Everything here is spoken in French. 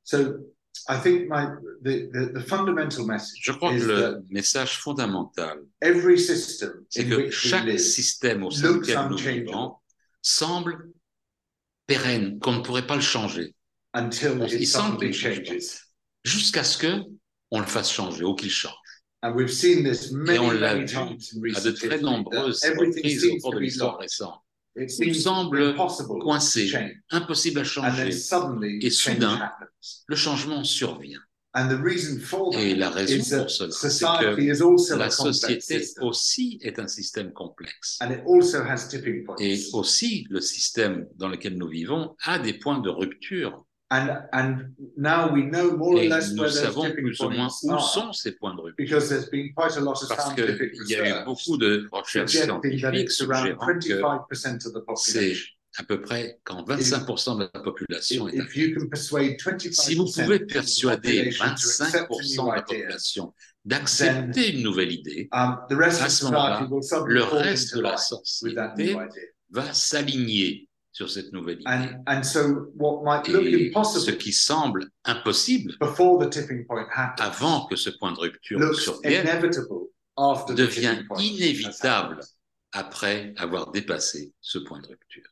So I think the fundamental message Je crois que is le that message fondamental, every system c'est in que which we chaque live système au sein looks duquel nous unchangeable vivons semble pérenne, qu'on ne pourrait pas le changer. until it Il semble qu'il suddenly ne change pas. changes. Jusqu'à ce qu'on le fasse changer ou qu'il change. And we've seen this Et on many, l'a many vu times in à de recent très history, that nombreuses everything reprises au seems cours to de be l'histoire locked. récente. It Tout seems semble impossible to coincé, change. impossible à And then changer. suddenly Et change soudain, happens. le changement survient. And the reason for Et la that raison is pour that cela, c'est society que is also la a complex société system. aussi est un système complexe. And it also has tipping Et points. aussi, le système dans lequel nous vivons a des points de rupture. And now we know more or Et less nous where those savons tipping plus ou moins points où are, sont ces points de rupture. because there's been quite a lot of Parce scientific qu'il y a eu research beaucoup de recherches suggesting that scientifiques it's around suggérant que 25% of the c'est population. à peu près quand 25% de la population est If you atteinte. can persuade Si vous 25% pouvez of the persuader population to accept a new 25% de la idea, population d'accepter une nouvelle idée, the rest à of ce society moment-là, will suddenly le fall reste into de la line with that new société idea. va s'aligner sur cette nouvelle idée. And so what might look Et ce impossible qui semble impossible before the tipping point happens avant que ce point de rupture looks survienne inevitable after the devient tipping point has inévitable happened. après avoir dépassé ce point de rupture.